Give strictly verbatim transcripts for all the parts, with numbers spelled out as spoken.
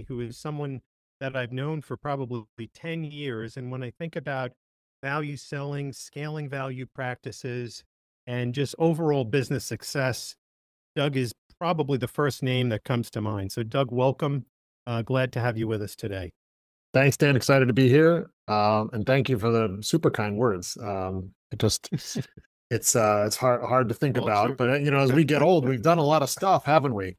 today who is someone that I've known for probably ten years. And when I think about value selling, scaling value practices, and just overall business success, Doug is probably the first name that comes to mind. So, Doug, welcome. Uh, glad to have you with us today. Thanks, Dan. Excited to be here. Um, and thank you for the super kind words. Um, it just it's uh it's hard hard to think Well, about, true. but uh, you know, as we get old, we've done a lot of stuff, haven't we?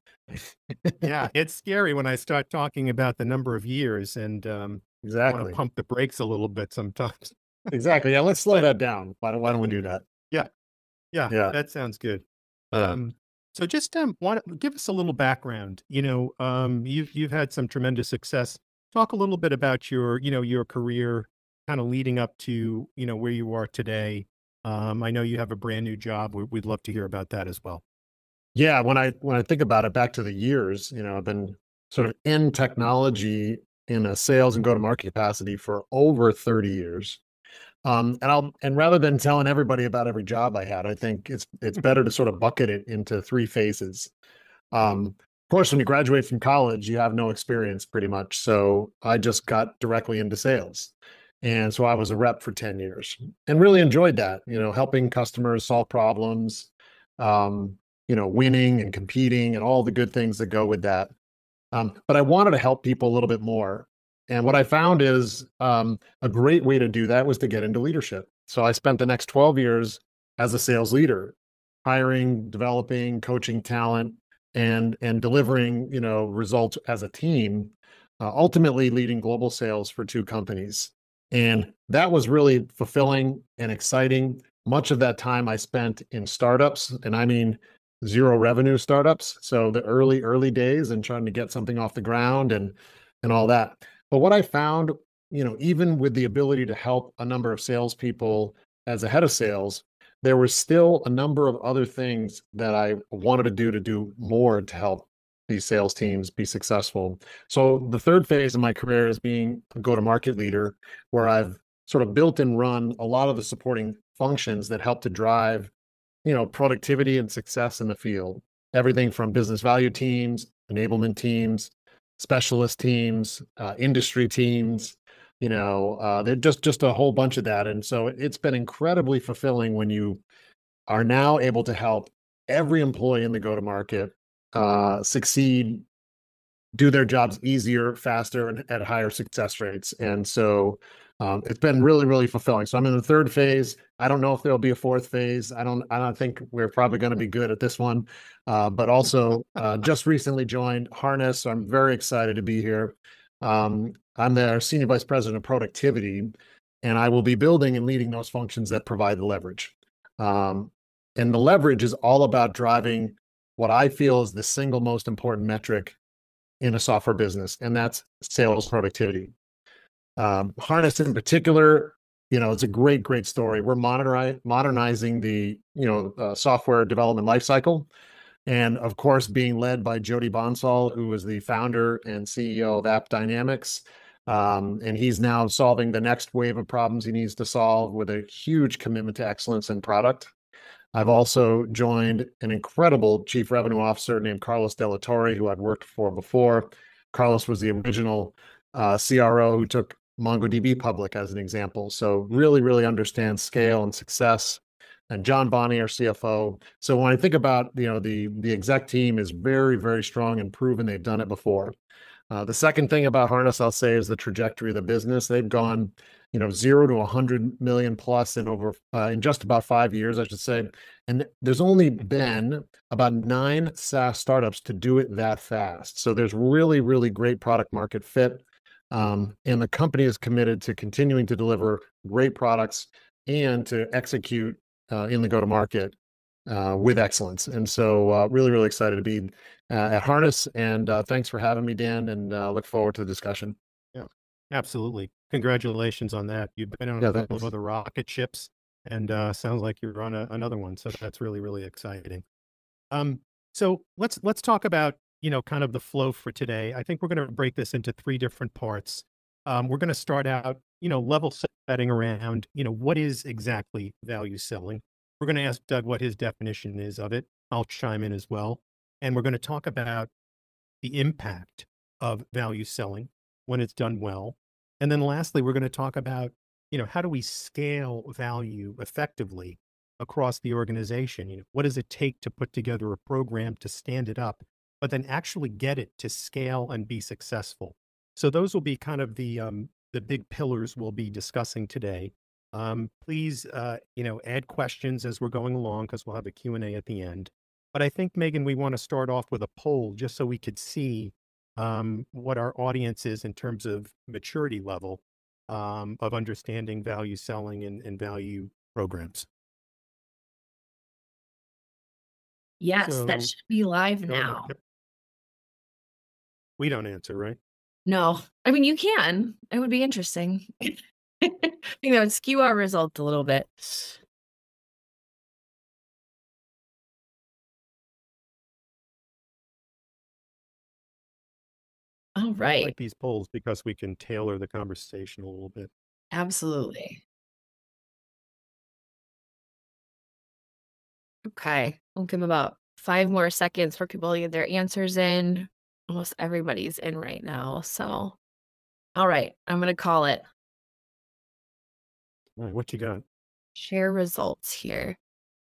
Yeah, it's scary when I start talking about the number of years and um, want to Exactly. pump the brakes a little bit sometimes. Exactly. Yeah, let's slow But that down. Why don't why don't we do that? yeah, yeah, Yeah. that sounds good. Yeah. Um, so just um, want give us a little background. You know, um, you've you've had some tremendous success. Talk a little bit about your, you know, your career, kind of leading up to, you know, where you are today. Um, I know you have a brand new job. We, we'd love to hear about that as well. Yeah, when I when I think about it back to the years, you know, I've been sort of in technology in a sales and go-to-market capacity for over thirty years. Um, and I'll and rather than telling everybody about every job I had, I think it's it's better to sort of bucket it into three phases. Um, of course, when you graduate from college, you have no experience pretty much. So I just got directly into sales. And so I was a rep for ten years and really enjoyed that, you know, helping customers solve problems, um, you know, winning and competing and all the good things that go with that. Um, but I wanted to help people a little bit more. And what I found is um, a great way to do that was to get into leadership. So I spent the next twelve years as a sales leader, hiring, developing, coaching talent, and and delivering, you know, results as a team, uh, ultimately leading global sales for two companies. And that was really fulfilling and exciting. Much of that time I spent in startups, and I mean zero revenue startups. So the early, early days and trying to get something off the ground and and all that. But what I found, you know, even with the ability to help a number of salespeople as a head of sales, there was still a number of other things that I wanted to do to do more to help these sales teams be successful. So the third phase of my career is being a go-to-market leader, where I've sort of built and run a lot of the supporting functions that help to drive, you know, productivity and success in the field. Everything from business value teams, enablement teams, specialist teams, uh, industry teams, you know, uh, they're just just a whole bunch of that. And so it's been incredibly fulfilling when you are now able to help every employee in the go-to-market uh, succeed, do their jobs easier, faster, and at higher success rates. And so um, it's been really, really fulfilling. So I'm in the third phase. I don't know if there'll be a fourth phase. I don't. I don't think we're probably going to be good at this one. Uh, but also, uh, just recently joined Harness, so I'm very excited to be here. Um, I'm their senior vice president of productivity, and I will be building and leading those functions that provide the leverage. Um, and the leverage is all about driving what I feel is the single most important metric in a software business, and that's sales productivity. Um, Harness in particular, you know, it's a great, great story. We're moderni- modernizing the, you know, uh, software development lifecycle, and of course, being led by Jody Bonsall, who is the founder and C E O of App Dynamics. Um, and he's now solving the next wave of problems he needs to solve with a huge commitment to excellence in product. I've also joined an incredible chief revenue officer named Carlos Delatorre, who I'd worked for before. Carlos was the original uh, C R O who took MongoDB public as an example. So really, really understands scale and success. And John Bonney, our C F O. So when I think about, you know, the the exec team is very, very strong and proven they've done it before. Uh, the second thing about Harness, I'll say, is the trajectory of the business. They've gone, you know, zero to one hundred million plus in over uh, in just about five years, I should say. And there's only been about nine SaaS startups to do it that fast. So there's really, really great product market fit. Um, and the company is committed to continuing to deliver great products and to execute uh, in the go-to-market uh, with excellence. And so, uh, really, really excited to be uh, at Harness. And uh, thanks for having me, Dan. And uh, look forward to the discussion. Yeah, absolutely. Congratulations on that. You've been on a Yeah, couple of thanks. other rocket ships, and uh, sounds like you're on a, another one. So that's really, really exciting. Um, so let's let's talk about, you know, kind of the flow for today. I think we're going to break this into three different parts. Um, we're going to start out, you know, level setting around, you know, what is exactly value selling. We're going to ask Doug what his definition is of it. I'll chime in as well, and we're going to talk about the impact of value selling when it's done well. And then lastly, we're going to talk about, you know, how do we scale value effectively across the organization? You know, what does it take to put together a program to stand it up, but then actually get it to scale and be successful? So those will be kind of the um, the big pillars we'll be discussing today. Um, please, uh, you know, add questions as we're going along because we'll have a Q and A at the end. But I think, Megan, we want to start off with a poll just so we could see um, what our audience is in terms of maturity level um, of understanding value selling and, and value programs. Yes, that So should be live go ahead. now. Yep. We don't answer, right? No, I mean, you can. It would be interesting. I think that would skew our results a little bit. All I right. like these polls because we can tailor the conversation a little bit. Absolutely. Okay. We'll give about five more seconds for people to get their answers in. Almost everybody's in right now. So, all right. I'm going to call it. All right, what you got? Share results here.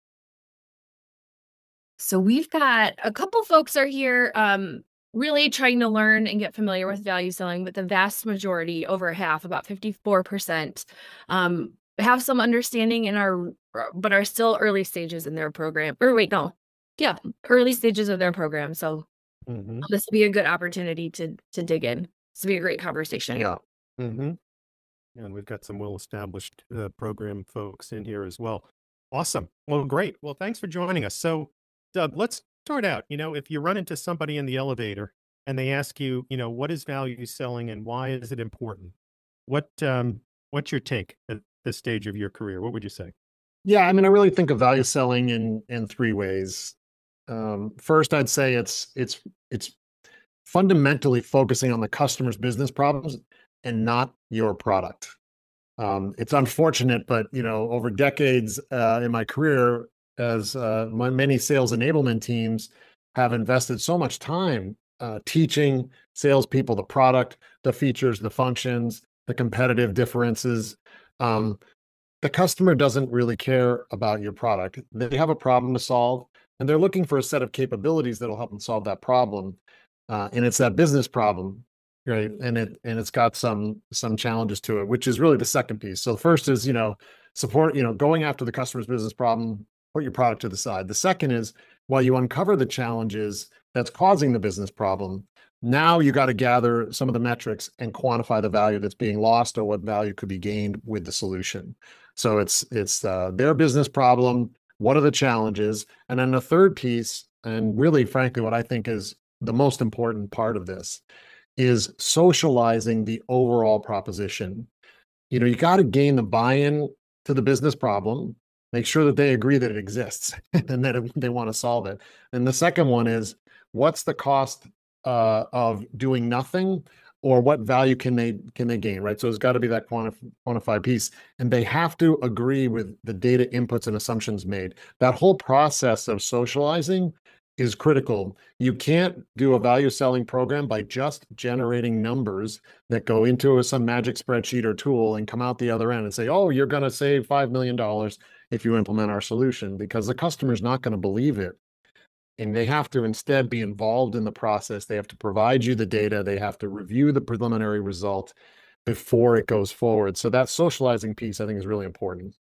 So we've got a couple folks are here um, really trying to learn and get familiar with value selling, but the vast majority, over half, about fifty-four percent, um, have some understanding in our, but are still early stages in their program. Or wait, no. Yeah, early stages of their program. So Mm-hmm. this will be a good opportunity to to dig in. This will be a great conversation. Yeah. Mm-hmm. And we've got some well-established uh, program folks in here as well. Awesome. Well, great. Well, thanks for joining us. So, Doug, let's start out. You know, if you run into somebody in the elevator and they ask you, you know, what is value selling and why is it important? What um, what's your take at this stage of your career? What would you say? Yeah, I mean, I really think of value selling in in three ways. Um, first, I'd say it's it's it's fundamentally focusing on the customer's business problems and not your product. Um, it's unfortunate, but you know, over decades uh, in my career, as uh, my many sales enablement teams have invested so much time uh, teaching salespeople the product, the features, the functions, the competitive differences. Um, the customer doesn't really care about your product. They have a problem to solve, and they're looking for a set of capabilities that'll help them solve that problem. Uh, and it's that business problem, right? And it and it's got some some challenges to it, which is really the second piece. So the first is, you know, support, you know, going after the customer's business problem, put your product to the side. The second is, while you uncover the challenges that's causing the business problem, now you got to gather some of the metrics and quantify the value that's being lost or what value could be gained with the solution. So it's it's uh, their business problem. What are the challenges? And then the third piece, and really, frankly, what I think is the most important part of this, is socializing the overall proposition. You know, you got to gain the buy-in to the business problem, make sure that they agree that it exists and that it, they want to solve it. And the second one is, what's the cost uh, of doing nothing, or what value can they can they gain, right? So it's got to be that quantif quantified piece, and they have to agree with the data inputs and assumptions made. That whole process of socializing is critical. You can't do a value selling program by just generating numbers that go into a, some magic spreadsheet or tool and come out the other end and say, oh, you're going to save five million dollars if you implement our solution, because the customer's not going to believe it. And they have to instead be involved in the process. They have to provide you the data. They have to review the preliminary result before it goes forward. So that socializing piece, I think, is really important.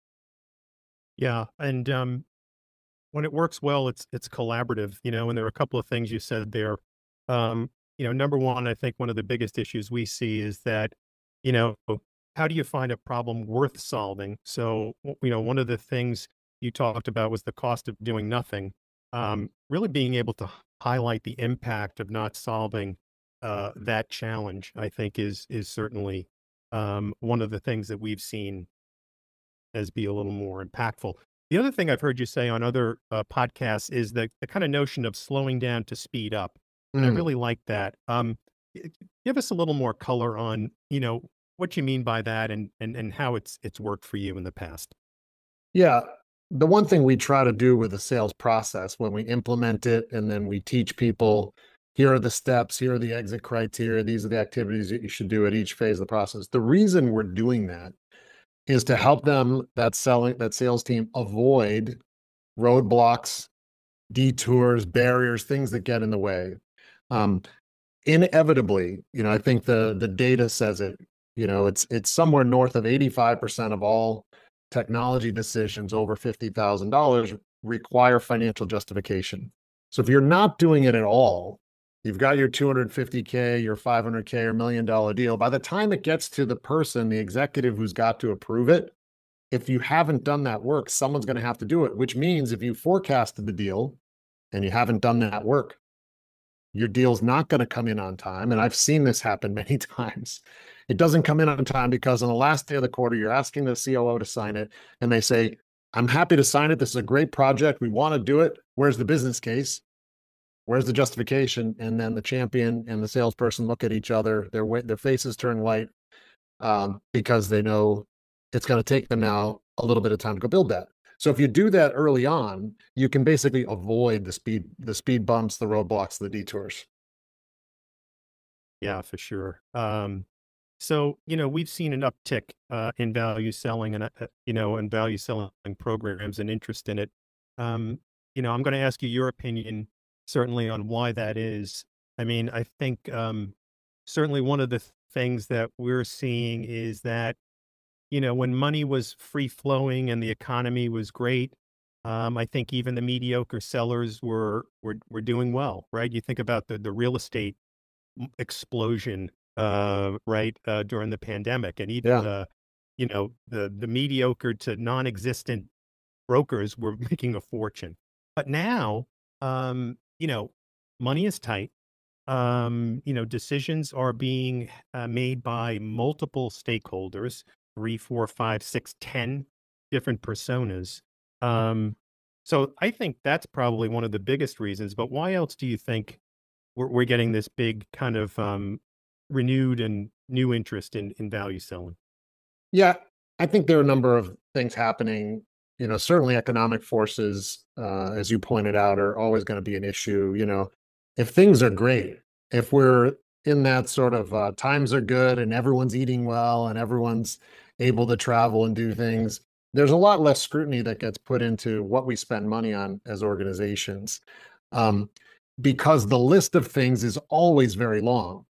Yeah. And um, when it works well, it's it's collaborative, you know, and there are a couple of things you said there. Um, you know, number one, I think one of the biggest issues we see is that, you know, how do you find a problem worth solving? So, w- you know, one of the things you talked about was the cost of doing nothing. Um, really being able to h- highlight the impact of not solving uh, that challenge, I think is is certainly um, one of the things that we've seen as be a little more impactful. The other thing I've heard you say on other uh, podcasts is the, the kind of notion of slowing down to speed up. And I Mm. really like that. Um, g- give us a little more color on, you know, what you mean by that and, and, and how it's, it's worked for you in the past. Yeah. The one thing we try to do with the sales process when we implement it and then we teach people here are the steps, here are the exit criteria, these are the activities that you should do at each phase of the process. The reason we're doing that is to help them, that selling, that sales team, avoid roadblocks, detours, barriers, things that get in the way. Um, inevitably, you know, I think the the data says it, you know, it's it's somewhere north of eighty-five percent of all technology decisions over fifty thousand dollars require financial justification. So if you're not doing it at all, you've got your two hundred fifty K, your five hundred K or million dollar deal. By the time it gets to the person, the executive who's got to approve it, if you haven't done that work, someone's going to have to do it, which means if you forecasted the deal and you haven't done that work, your deal's not going to come in on time. And I've seen this happen many times. It doesn't come in on time because on the last day of the quarter, you're asking the C O O to sign it. And they say, I'm happy to sign it. This is a great project. We want to do it. Where's the business case? Where's the justification? And then the champion and the salesperson look at each other. Their, their faces turn white um, because they know it's going to take them now a little bit of time to go build that. So if you do that early on, you can basically avoid the speed, the speed bumps, the roadblocks, the detours. Yeah, for sure. Um, so, you know, we've seen an uptick uh, in value selling and, uh, you know, and value selling programs and interest in it. Um, you know, I'm going to ask you your opinion certainly on why that is. I mean, I think um, certainly one of the th- things that we're seeing is that, you know, when money was free flowing and the economy was great, um, I think even the mediocre sellers were, were, were doing well, right? You think about the, the real estate explosion, uh, right, uh, during the pandemic, and even Yeah. the, you know, the, the mediocre to non-existent brokers were making a fortune. But now, um, you know, money is tight. Um, you know, decisions are being uh, made by multiple stakeholders, three, four, five, six, ten different personas. Um, so I think that's probably one of the biggest reasons. But why else do you think we're, we're getting this big kind of um, renewed and new interest in, in value selling? Yeah, I think there are a number of things happening. You know, certainly economic forces, uh, as you pointed out, are always going to be an issue. You know, if things are great, if we're in that sort of uh, times are good and everyone's eating well and everyone's able to travel and do things, there's a lot less scrutiny that gets put into what we spend money on as organizations, um, because the list of things is always very long.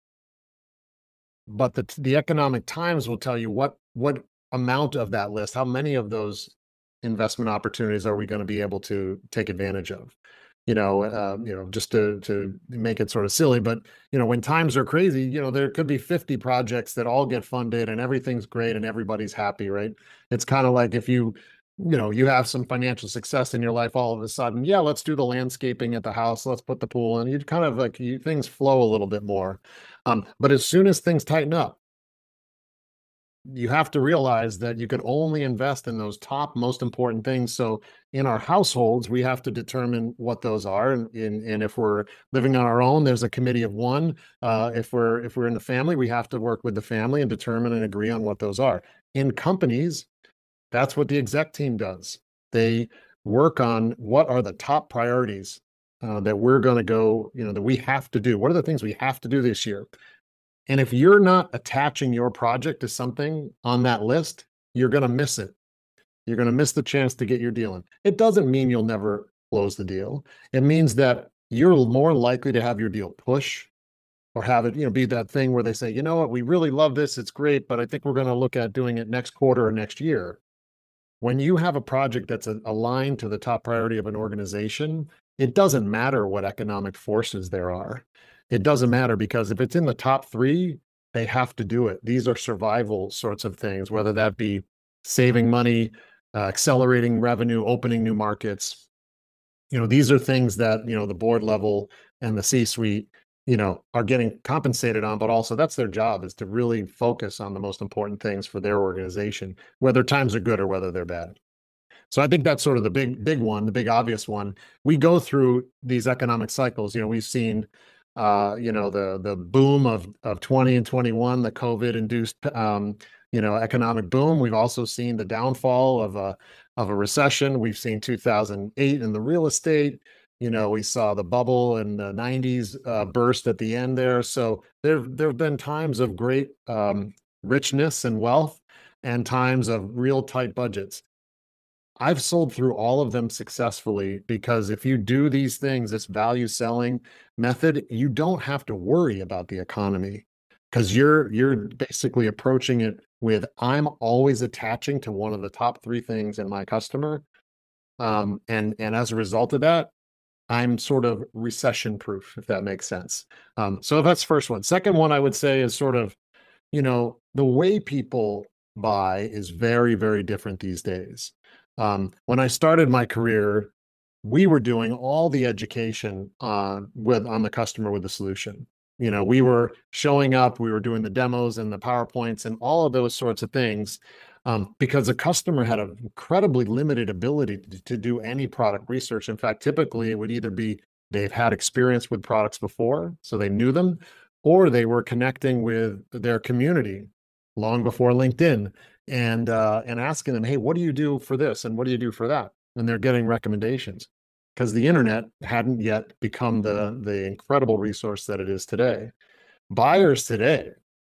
But the the economic times will tell you what what amount of that list, how many of those investment opportunities are we going to be able to take advantage of? You know, uh, you know, just to to make it sort of silly, but you know, when times are crazy, you know, there could be fifty projects that all get funded and everything's great and everybody's happy, right? It's kind of like if you, you know, you have some financial success in your life, all of a sudden, yeah, let's do the landscaping at the house, let's put the pool in. You kind of like you things flow a little bit more. Um, but as soon as things tighten up, you have to realize that you can only invest in those top most important things. So in our households, we have to determine what those are. And, and, and if we're living on our own, there's a committee of one. Uh, if we're if we're in the family, we have to work with the family and determine and agree on what those are. In companies, that's what the exec team does. They work on what are the top priorities uh, that we're going to go, you know, that we have to do. What are the things we have to do this year? And if you're not attaching your project to something on that list, you're going to miss it. You're going to miss the chance to get your deal in. It doesn't mean you'll never close the deal. It means that you're more likely to have your deal push or have it, you know, be that thing where they say, you know what, we really love this. It's great, but I think we're going to look at doing it next quarter or next year. When you have a project that's a, aligned to the top priority of an organization, it doesn't matter what economic forces there are. It doesn't matter because if it's in the top three, they have to do it. These are survival sorts of things, whether that be saving money, uh, accelerating revenue, opening new markets. You know, these are things that, you know, the board level and the C-suite, you know, are getting compensated on, but also that's their job, is to really focus on the most important things for their organization, whether times are good or whether they're bad. So I think that's sort of the big, big one, the big obvious one. We go through these economic cycles. You know, we've seen, uh, you know, the the boom of of twenty and twenty-one, the COVID induced, um, you know, economic boom. We've also seen the downfall of a of a recession. We've seen two thousand eight in the real estate. You know, we saw the bubble in the nineties uh, burst at the end there. So there, there have been times of great um, richness and wealth and times of real tight budgets. I've sold through all of them successfully because if you do these things, this value selling method, you don't have to worry about the economy because you're you're basically approaching it with I'm always attaching to one of the top three things in my customer. Um, and and as a result of that, I'm sort of recession proof, if that makes sense. Um, so that's first one. Second one I would say is sort of, you know, the way people buy is very, very different these days. Um, when I started my career, we were doing all the education uh, with on the customer with the solution. You know, we were showing up, we were doing the demos and the PowerPoints and all of those sorts of things um, because the customer had an incredibly limited ability to, to do any product research. In fact, typically it would either be they've had experience with products before, so they knew them, or they were connecting with their community long before LinkedIn and uh, and asking them, hey, what do you do for this and what do you do for that? And they're getting recommendations because the internet hadn't yet become the the incredible resource that it is today. Buyers today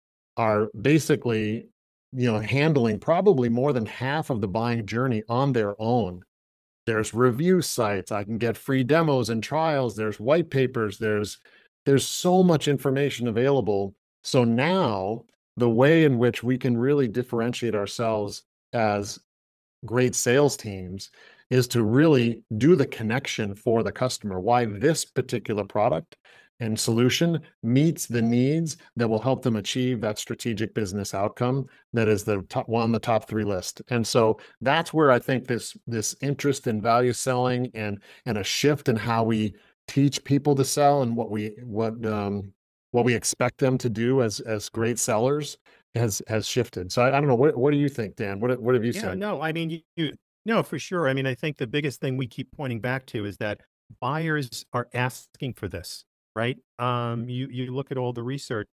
are basically, you know, handling probably more than half of the buying journey on their own. There's review sites. I can get free demos and trials. There's white papers. There's there's so much information available. So now the way in which we can really differentiate ourselves as great sales teams is to really do the connection for the customer, why this particular product and solution meets the needs that will help them achieve that strategic business outcome that is the top one on the top three list. And so that's where I think this this interest in value selling and and a shift in how we teach people to sell and what we what um what we expect them to do as as great sellers has has shifted. So I, I don't know, what what do you think, Dan? What what have you Yeah, said? no, I mean, you, you no, for sure. I mean, I think the biggest thing we keep pointing back to is that buyers are asking for this, right? Um, you you look at all the research,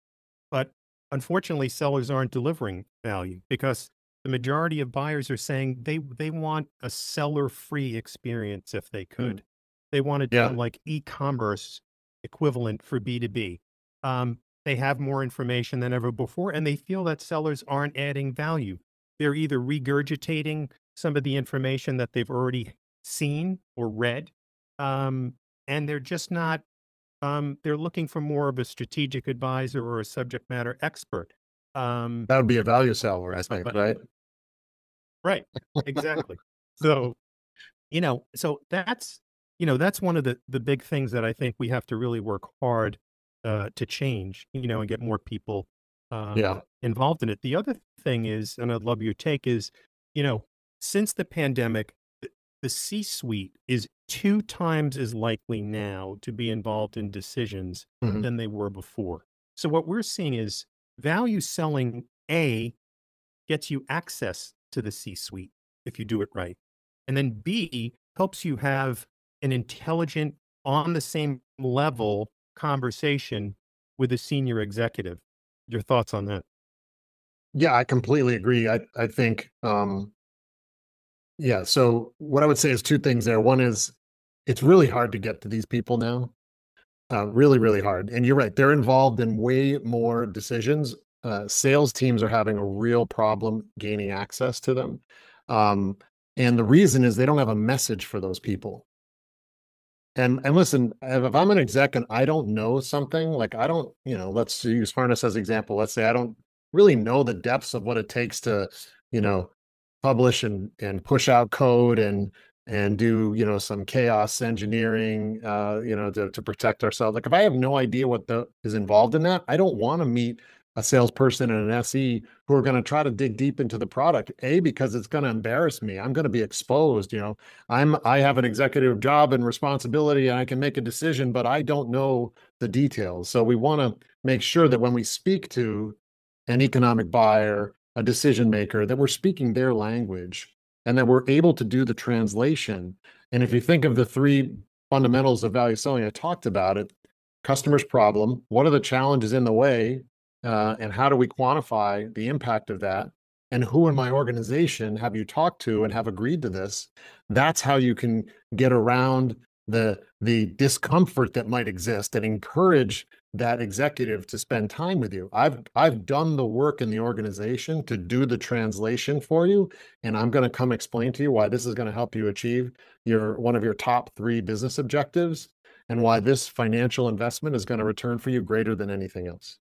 but unfortunately, sellers aren't delivering value because the majority of buyers are saying they they want a seller-free experience if they Mm. could. They want to do Yeah. like e-commerce equivalent for B two B. Um, they have more information than ever before, and they feel that sellers aren't adding value. They're either regurgitating some of the information that they've already seen or read, um, and they're just not um, they're looking for more of a strategic advisor or a subject matter expert. Um, That would be a value seller, I think, but right? right, exactly. So, you know, so that's, you know, that's one of the the big things that I think we have to really work hard uh, to change, you know, and get more people uh, Yeah. involved in it. The other thing is, and I'd love your take, is, you know, since the pandemic, the, the C-suite is two times as likely now to be involved in decisions Mhm. than they were before. So what we're seeing is value selling, A, gets you access to the C-suite if you do it right. And then B, helps you have an intelligent, on the same level conversation with a senior executive. Your thoughts on that? Yeah, I completely agree. I I think um yeah, so what I would say is two things there. One is it's really hard to get to these people now. Uh, really, really hard. And you're right, they're involved in way more decisions. Uh, sales teams are having a real problem gaining access to them. Um, and the reason is they don't have a message for those people. And and listen, if if I'm an exec and I don't know something, like I don't, you know, let's use harness as example. Let's say I don't really know the depths of what it takes to, you know, publish and and push out code and and do, you know, some chaos engineering, uh, you know, to to protect ourselves. Like if I have no idea what the is involved in that, I don't want to meet a salesperson and an S E who are going to try to dig deep into the product. A, because it's going to embarrass me. I'm going to be exposed, you know. I'm I have an executive job and responsibility and I can make a decision, but I don't know the details. So we want to make sure that when we speak to an economic buyer, a decision maker, that we're speaking their language and that we're able to do the translation. And if you think of the three fundamentals of value selling, I talked about it, customer's problem, what are the challenges in the way, uh, and how do we quantify the impact of that? And who in my organization have you talked to and have agreed to this? That's how you can get around the the discomfort that might exist and encourage that executive to spend time with you. I've I've done the work in the organization to do the translation for you, and I'm going to come explain to you why this is going to help you achieve your one of your top three business objectives, and why this financial investment is going to return for you greater than anything else.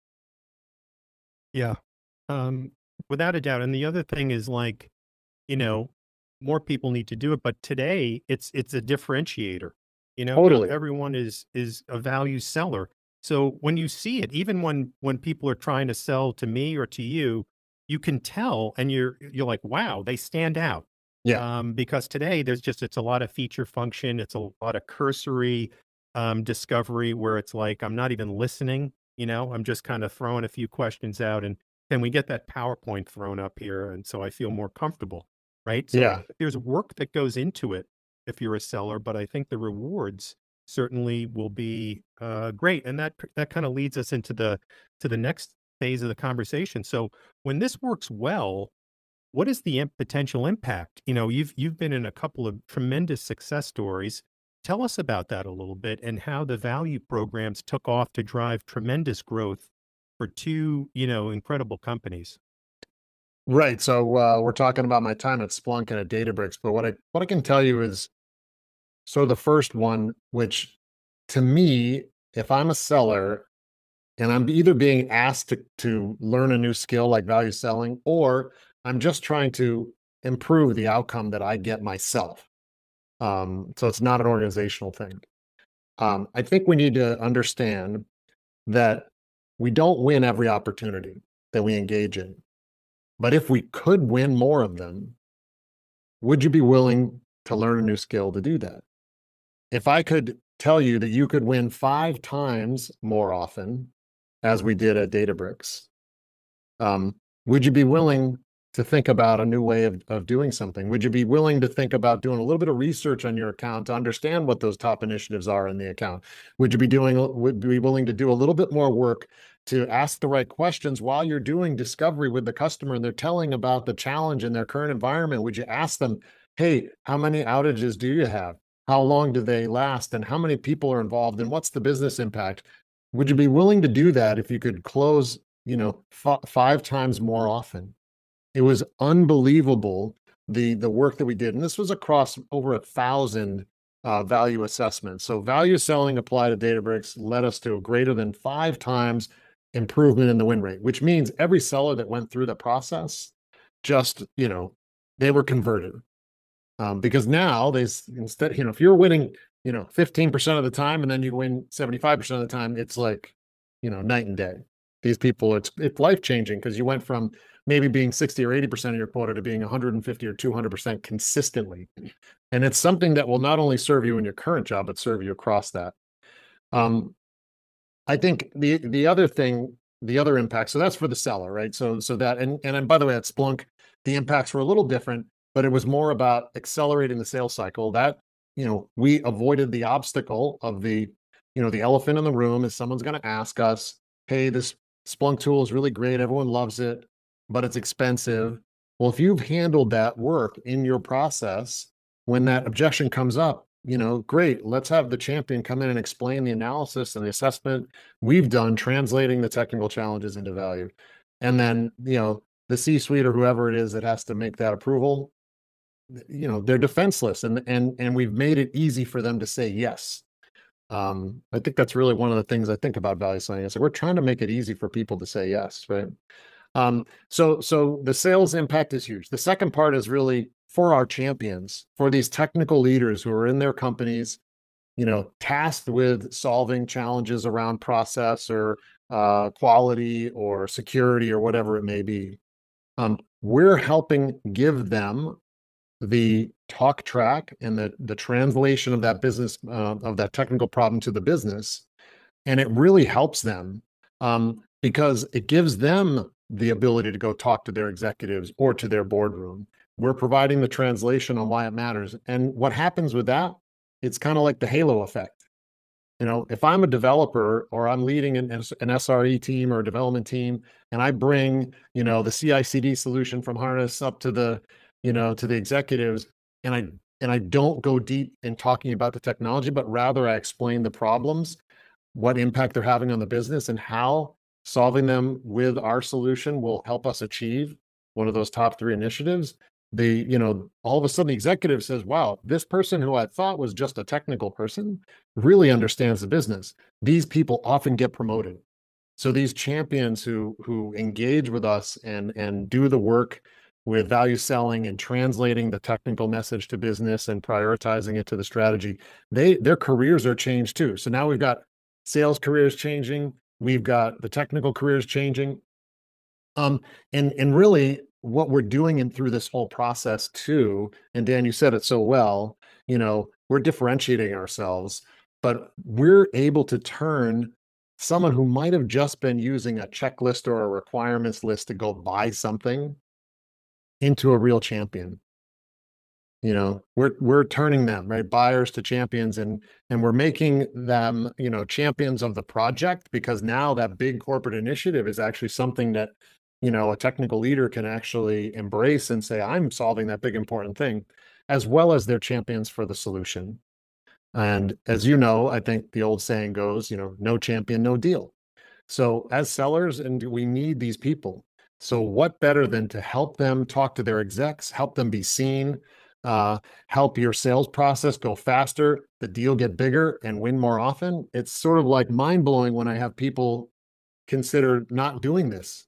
Yeah. Um, without a doubt. And the other thing is, like, you know, more people need to do it, but today it's it's a differentiator. You know, not Totally. everyone is is a value seller. So when you see it, even when when people are trying to sell to me or to you, you can tell, and you're you're like, wow, they stand out. Yeah. Um, because today there's just it's a lot of feature function, it's a lot of cursory um, discovery where it's like I'm not even listening. You know, I'm just kind of throwing a few questions out, and can we get that PowerPoint thrown up here? And so I feel more comfortable, right? So Yeah. there's work that goes into it if you're a seller, but I think the rewards certainly will be uh, great. And that that kind of leads us into the to the next phase of the conversation. So when this works well, what is the im- potential impact? You know, you've you've been in a couple of tremendous success stories. Tell us about that a little bit and how the value programs took off to drive tremendous growth for two, you know, incredible companies. Right. So uh, we're talking about my time at Splunk and at Databricks, but what I what I can tell you is, so the first one, which to me, if I'm a seller and I'm either being asked to, to learn a new skill like value selling, or I'm just trying to improve the outcome that I get myself. Um, so it's not an organizational thing. Um, I think we need to understand that we don't win every opportunity that we engage in. But if we could win more of them, would you be willing to learn a new skill to do that? If I could tell you that you could win five times more often, as we did at Databricks, um, would you be willing to think about a new way of, of doing something? Would you be willing to think about doing a little bit of research on your account to understand what those top initiatives are in the account? Would you be doing, would be willing to do a little bit more work to ask the right questions while you're doing discovery with the customer and they're telling about the challenge in their current environment? Would you ask them, hey, how many outages do you have? How long do they last? And how many people are involved? And what's the business impact? Would you be willing to do that if you could close, you know, f- five times more often? It was unbelievable, the the work that we did, and this was across over a thousand uh, value assessments. So value selling applied to Databricks led us to a greater than five times improvement in the win rate, which means every seller that went through the process, just, you know, they were converted. Um, because now they s- instead, you know, if you're winning, you know, fifteen percent of the time and then you win seventy-five percent of the time, it's like, you know, night and day. These people, it's it's life changing because you went from maybe being sixty or eighty percent of your quota to being one hundred fifty or two hundred percent consistently. And it's something that will not only serve you in your current job, but serve you across that. Um, I think the the other thing, the other impact, so that's for the seller, right? So so that, and and then by the way, at Splunk, the impacts were a little different, but it was more about accelerating the sales cycle. That, you know, we avoided the obstacle of the, you know, the elephant in the room is someone's going to ask us, hey, this Splunk tool is really great, everyone loves it, but it's expensive. Well, if you've handled that work in your process, when that objection comes up, you know, great, let's have the champion come in and explain the analysis and the assessment we've done, translating the technical challenges into value. And then, you know, the C-suite or whoever it is that has to make that approval, you know, they're defenseless, and and and we've made it easy for them to say yes. Um, I think that's really one of the things I think about value selling. Is like we're trying to make it easy for people to say yes, right? Um, so so the sales impact is huge. The second part is really for our champions, for these technical leaders who are in their companies, you know, tasked with solving challenges around process or uh, quality or security or whatever it may be. Um, we're helping give them the talk track and the the translation of that business uh, of that technical problem to the business, and it really helps them um, because it gives them the ability to go talk to their executives or to their boardroom. We're providing the translation on why it matters, and what happens with that, it's kind of like the halo effect. You know, if I'm a developer or I'm leading an, an S R E team or a development team, and I bring, you know, the C I C D solution from Harness up to the, you know, to the executives, and I and I don't go deep in talking about the technology, but rather I explain the problems, what impact they're having on the business, and how solving them with our solution will help us achieve one of those top three initiatives. They, you know, all of a sudden the executive says, wow, this person who I thought was just a technical person really understands the business. These people often get promoted. So these champions who who engage with us and and do the work with value selling and translating the technical message to business and prioritizing it to the strategy, they their careers are changed too. So now we've got sales careers changing, we've got the technical careers changing. Um, and and really what we're doing in through this whole process too, and Dan, you said it so well, you know, we're differentiating ourselves, but we're able to turn someone who might have just been using a checklist or a requirements list to go buy something into a real champion. You know, we're we're turning them, right, buyers to champions, and and we're making them, you know, champions of the project, because now that big corporate initiative is actually something that, you know, a technical leader can actually embrace and say, I'm solving that big important thing, as well as they're champions for the solution. And as you know, I think the old saying goes, you know, no champion, no deal. So as sellers, and we need these people. So what better than to help them talk to their execs, help them be seen, uh, help your sales process go faster, the deal get bigger and win more often. It's sort of like mind blowing when I have people consider not doing this.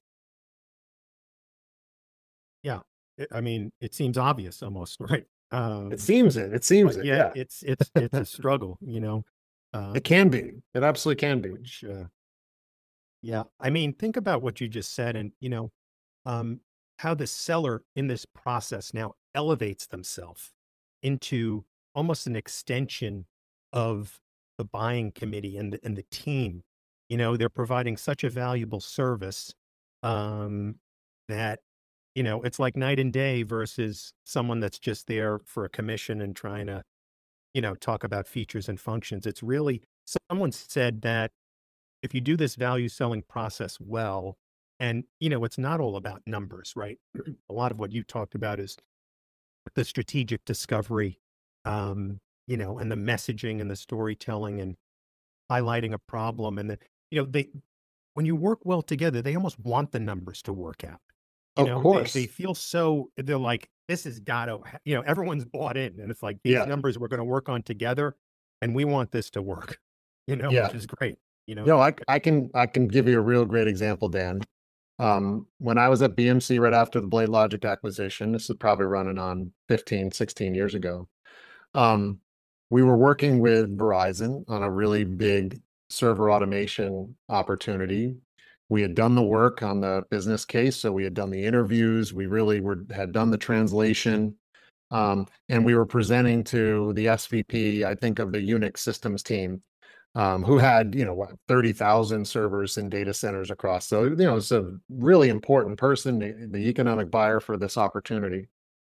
Yeah. It- I mean, it seems obvious almost, right? Um, It seems it, it seems but it, yeah, yeah. it's, it's, it's a struggle, you know, uh, It can be, it absolutely can be. which, uh, yeah, I mean, think about what you just said, and you know, um, how the seller in this process now elevates themselves into almost an extension of the buying committee and the, and the team. You know, they're providing such a valuable service, um, that, you know, it's like night and day versus someone that's just there for a commission and trying to, you know, talk about features and functions. It's really, someone said that if you do this value selling process well, and you know, it's not all about numbers, right? A lot of what you talked about is the strategic discovery, um, you know, and the messaging and the storytelling and highlighting a problem. And the, you know, they, when you work well together, they almost want the numbers to work out. You Of know, they, course. they feel so, they're like, this has got to, you know, everyone's bought in. And it's like, these Yeah. numbers we're going to work on together, and we want this to work, you know, Yeah. which is great. You know, No, I, I can I can give you a real great example, Dan. Um, when I was at B M C right after the Blade Logic acquisition, this is probably running on fifteen, sixteen years ago. Um, we were working with Verizon on a really big server automation opportunity. We had done the work on the business case, so we had done the interviews. We really were had done the translation, um, and we were presenting to the S V P, I think, of the Unix systems team, um, who had, you know, what, thirty thousand servers and data centers across. So, you know, it's a really important person, the, the economic buyer for this opportunity.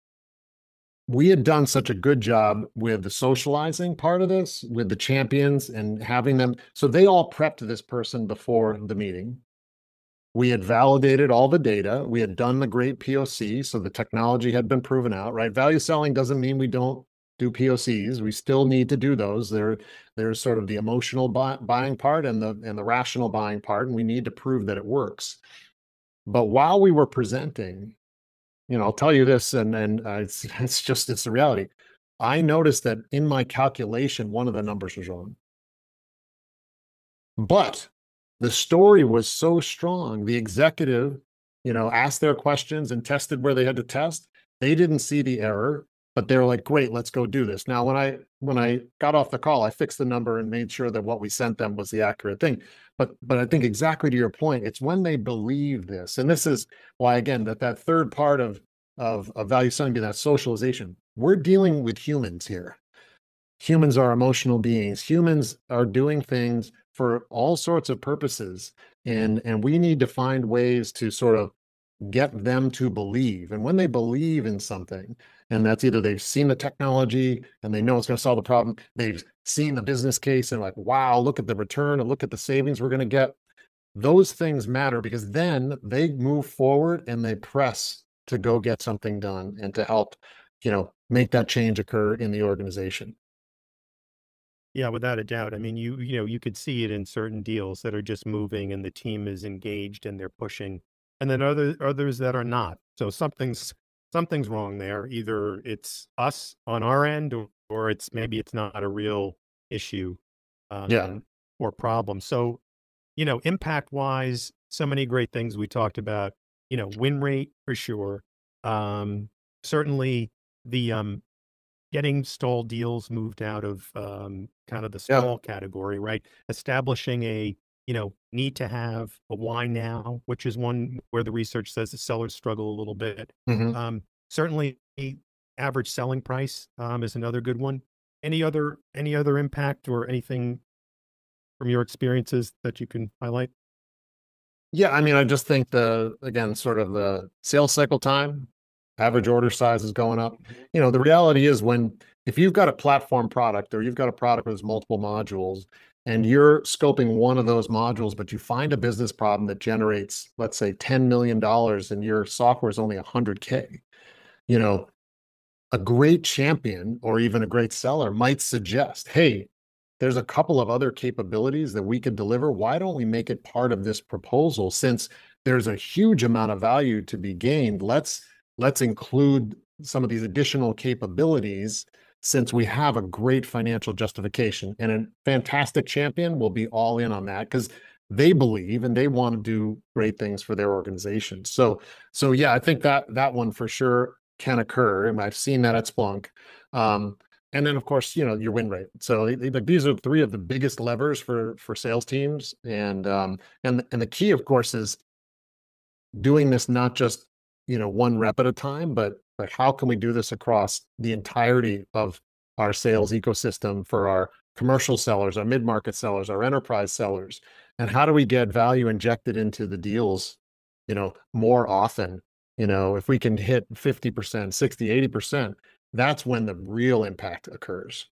We had done such a good job with the socializing part of this, with the champions and having them. So they all prepped this person before the meeting. We had validated all the data. We had done the great P O C. So the technology had been proven out, right? Value selling doesn't mean we don't do P O Cs. We still need to do those. There, there's sort of the emotional buy, buying part and the, and the rational buying part, and we need to prove that it works. But while we were presenting, you know, I'll tell you this, and, and uh, it's, it's just, it's the reality. I noticed that in my calculation, one of the numbers was wrong. But the story was so strong. The executive, you know, asked their questions and tested where they had to test. They didn't see the error, but they're like, great, let's go do this. Now, when I when I got off the call, I fixed the number and made sure that what we sent them was the accurate thing. But but I think exactly to your point, it's when they believe this. And this is why, again, that that third part of of, of value selling, being that socialization. We're dealing with humans here. Humans are emotional beings. Humans are doing things for all sorts of purposes. And, and we need to find ways to sort of get them to believe. And when they believe in something, and that's either they've seen the technology and they know it's going to solve the problem, they've seen the business case and like, wow, look at the return and look at the savings we're going to get. Those things matter, because then they move forward and they press to go get something done and to help, you know, make that change occur in the organization. Yeah, without a doubt. I mean, you you know, you could see it in certain deals that are just moving and the team is engaged and they're pushing, and then other others that are not. So something's something's wrong there. Either it's us on our end, or, or it's maybe it's not a real issue Yeah. um, or problem. So, you know, impact wise, so many great things we talked about. You know, win rate for sure. Um, certainly the um, getting stall deals moved out of um, kind of the Yeah. stall category, right? Establishing a, you know, need to have a why now, which is one where the research says the sellers struggle a little bit. Mhm. Um, certainly, the average selling price um, is another good one. Any other any other impact or anything from your experiences that you can highlight? Yeah, I mean, I just think the again, sort of the sales cycle time, average order size is going up. You know, the reality is when if you've got a platform product or you've got a product with multiple modules and you're scoping one of those modules, but you find a business problem that generates, let's say, ten million dollars and your software is only one hundred K, you know, a great champion or even a great seller might suggest, hey, there's a couple of other capabilities that we could deliver. Why don't we make it part of this proposal? Since there's a huge amount of value to be gained, let's let's include some of these additional capabilities since we have a great financial justification. And a fantastic champion will be all in on that because they believe and they want to do great things for their organization. So, so yeah, I think that that one for sure can occur, and I've seen that at Splunk. Um, and then, of course, you know, your win rate. So, like these are three of the biggest levers for for sales teams, and um, and and the key, of course, is doing this not just you know one rep at a time, but but how can we do this across the entirety of our sales ecosystem for our commercial sellers, our mid market sellers, our enterprise sellers, and how do we get value injected into the deals, you know, more often? You know, if we can hit fifty percent, sixty, eighty percent, that's when the real impact occurs.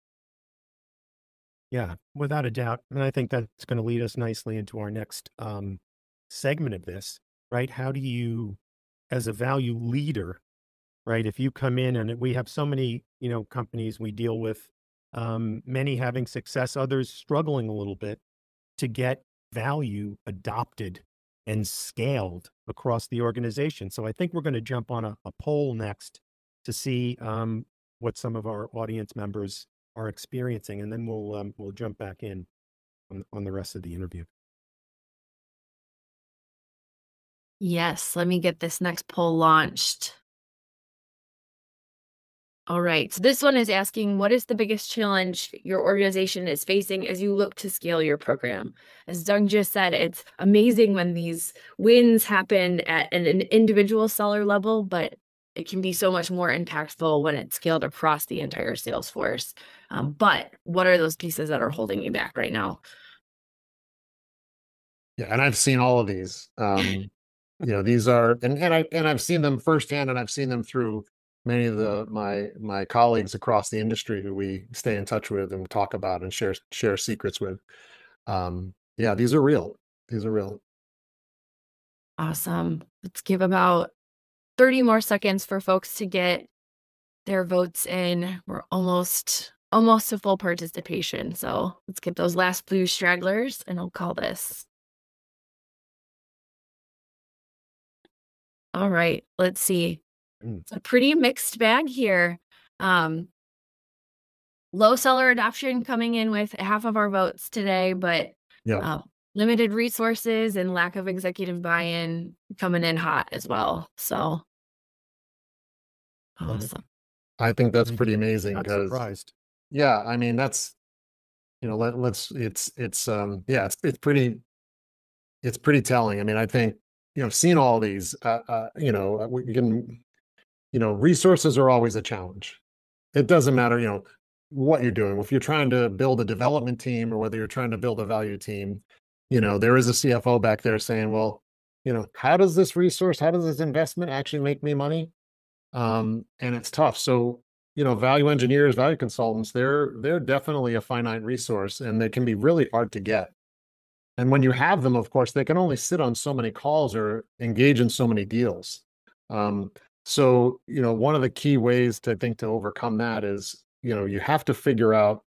Yeah, without a doubt. And I think that's going to lead us nicely into our next um, segment of this, right? How do you, as a value leader, right? If you come in and we have so many, you know, companies we deal with, um, many having success, others struggling a little bit to get value adopted and scaled across the organization. So I think we're going to jump on a, a poll next to see um, what some of our audience members are experiencing, and then we'll um, we'll jump back in on, on the rest of the interview. Yes, let me get this next poll launched. All right, so this one is asking, what is the biggest challenge your organization is facing as you look to scale your program? As Doug just said, it's amazing when these wins happen at an individual seller level, but it can be so much more impactful when it's scaled across the entire sales force. Um, but what are those pieces that are holding you back right now? Yeah, and I've seen all of these. Um, you know, these are, and and I and I've seen them firsthand, and I've seen them through many of the my my colleagues across the industry who we stay in touch with and talk about and share share secrets with. Um, yeah, these are real. These are real. Awesome. Let's give about thirty more seconds for folks to get their votes in. We're almost almost to full participation. So let's get those last blue stragglers and I'll call this. All right, let's see. Mm. It's a pretty mixed bag here. Um, low seller adoption coming in with half of our votes today, but Yeah. uh, limited resources and lack of executive buy-in coming in hot as well. So Love it. awesome. I think that's pretty amazing Not because surprised. yeah, I mean that's you know let, let's it's it's um yeah it's it's pretty it's pretty telling. I mean I think you know I've seen all these uh, uh you know uh, we can you know resources are always a challenge. It doesn't matter you know what you're doing if you're trying to build a development team or whether you're trying to build a value team. You know there is a C F O back there saying, well, you know how does this resource, how does this investment actually make me money? Um, and it's tough. So, you know, value engineers, value consultants, they're they're definitely a finite resource and they can be really hard to get. And when you have them, of course, they can only sit on so many calls or engage in so many deals. Um, So, you know, one of the key ways to I think to overcome that is, you know, you have to figure out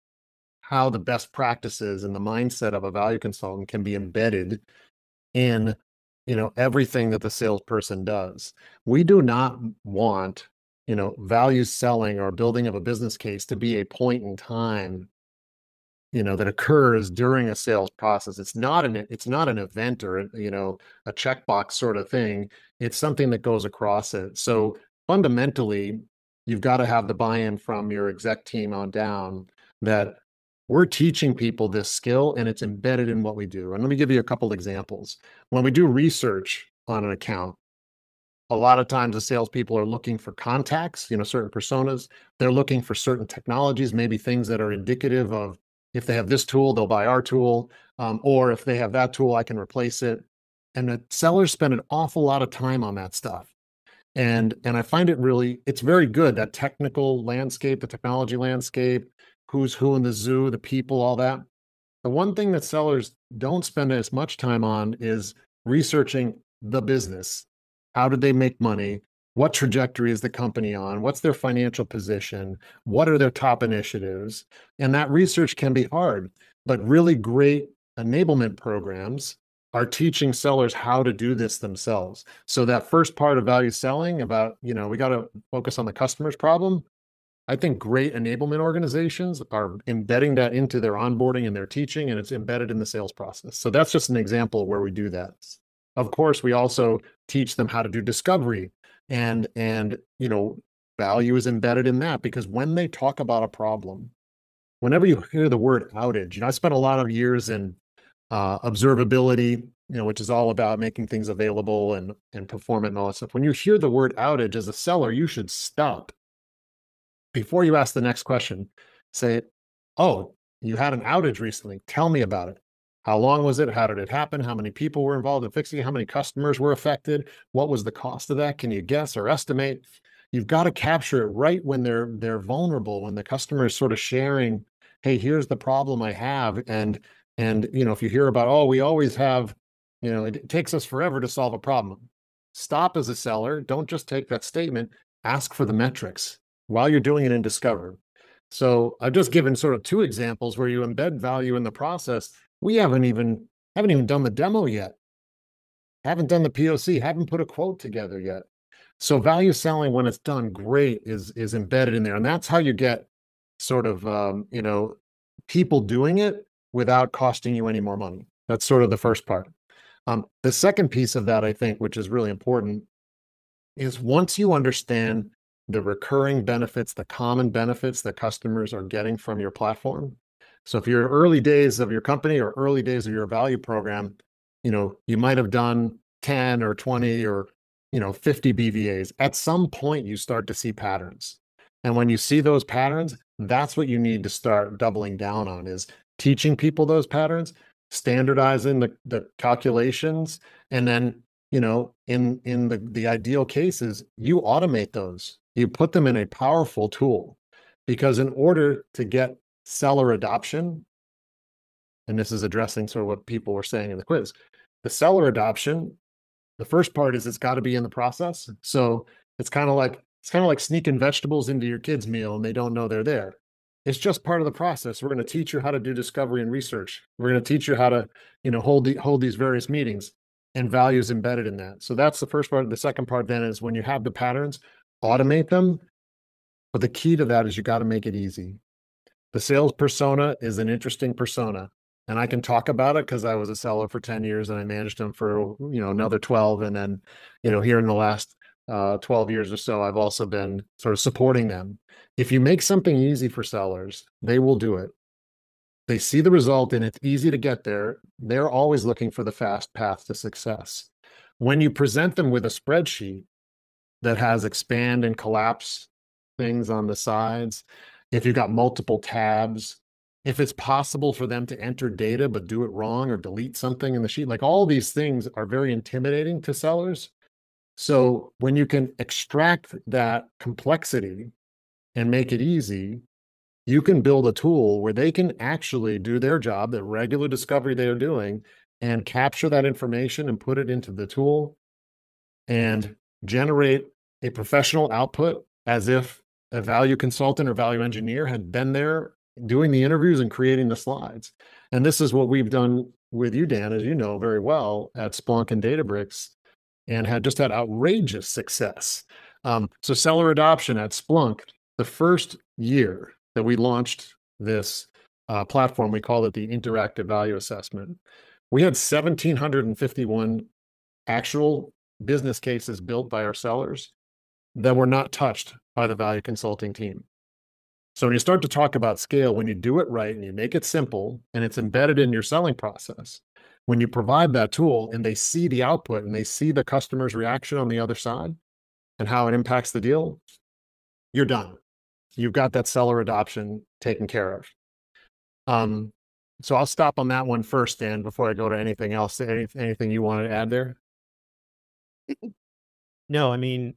how the best practices and the mindset of a value consultant can be embedded in, you know, everything that the salesperson does. We do not want, you know, value selling or building of a business case to be a point in time, you know, that occurs during a sales process. It's not an it's not an event or, you know, a checkbox sort of thing. It's something that goes across it. So fundamentally, you've got to have the buy-in from your exec team on down that we're teaching people this skill and it's embedded in what we do. And let me give you a couple examples. When we do research on an account, a lot of times the salespeople are looking for contacts, you know, certain personas. They're looking for certain technologies, maybe things that are indicative of if they have this tool, they'll buy our tool. Um, or if they have that tool, I can replace it. And the sellers spend an awful lot of time on that stuff. And, and I find it really, it's very good, that technical landscape, the technology landscape, who's who in the zoo, the people, all that. The one thing that sellers don't spend as much time on is researching the business. How did they make money? What trajectory is the company on? What's their financial position? What are their top initiatives? And that research can be hard, but really great enablement programs are teaching sellers how to do this themselves. So that first part of value selling about, you know, we got to focus on the customer's problem. I think great enablement organizations are embedding that into their onboarding and their teaching, and it's embedded in the sales process. So that's just an example where we do that. Of course, we also teach them how to do discovery, and, and, you know, value is embedded in that, because when they talk about a problem, whenever you hear the word outage, you know, I spent a lot of years in uh, observability, you know, which is all about making things available and, and performant and all that stuff. When you hear the word outage as a seller, you should stop. Before you ask the next question, say, oh, you had an outage recently. Tell me about it. How long was it? How did it happen? How many people were involved in fixing it? How many customers were affected? What was the cost of that? Can you guess or estimate? You've got to capture it right when they're they're vulnerable, when the customer is sort of sharing, hey, here's the problem I have. And, and you know, if you hear about, oh, we always have, you know, it, it takes us forever to solve a problem. Stop as a seller. Don't just take that statement. Ask for the metrics while you're doing it in Discover. So I've just given sort of two examples where you embed value in the process. We haven't even haven't even done the demo yet. Haven't done the P O C, haven't put a quote together yet. So value selling, when it's done great, is is embedded in there. And that's how you get sort of um, you know, people doing it without costing you any more money. That's sort of the first part. Um, the second piece of that, I think, which is really important, is once you understand the recurring benefits, the common benefits that customers are getting from your platform. So if you're early days of your company or early days of your value program, you know, you might have done ten or twenty or, you know, fifty B V As. At some point, you start to see patterns. And when you see those patterns, that's what you need to start doubling down on, is teaching people those patterns, standardizing the, the calculations, and then, you know, in, in the, the ideal cases, you automate those. You put them in a powerful tool, because in order to get seller adoption, and this is addressing sort of what people were saying in the quiz, the seller adoption, the first part is it's got to be in the process. So it's kind of like, it's kind of like sneaking vegetables into your kid's meal and they don't know they're there. It's just part of the process. We're going to teach you how to do discovery and research. We're going to teach you how to, you know, hold the, hold these various meetings, and value is embedded in that. So that's the first part. The second part then is when you have the patterns, automate them. But the key to that is you got to make it easy. The sales persona is an interesting persona. And I can talk about it because I was a seller for ten years and I managed them for, you know, another twelve. And then, you know, here in the last uh, twelve years or so, I've also been sort of supporting them. If you make something easy for sellers, they will do it. They see the result and it's easy to get there. They're always looking for the fast path to success. When you present them with a spreadsheet that has expand and collapse things on the sides, if you've got multiple tabs, if it's possible for them to enter data but do it wrong or delete something in the sheet, like all these things are very intimidating to sellers. So when you can extract that complexity and make it easy, you can build a tool where they can actually do their job, the regular discovery they're doing, and capture that information and put it into the tool and generate a professional output as if a value consultant or value engineer had been there doing the interviews and creating the slides. And this is what we've done with you, Dan, as you know very well, at Splunk and Databricks, and had just had outrageous success. Um, so seller adoption at Splunk, the first year that we launched this uh, platform, we called it the Interactive Value Assessment. We had one thousand seven hundred fifty-one actual business cases built by our sellers that were not touched by the value consulting team. So when you start to talk about scale, when you do it right and you make it simple and it's embedded in your selling process, when you provide that tool and they see the output and they see the customer's reaction on the other side and how it impacts the deal, you're done. You've got that seller adoption taken care of. Um, so I'll stop on that one first, Dan, before I go to anything else. Any, anything you want to add there? No, I mean,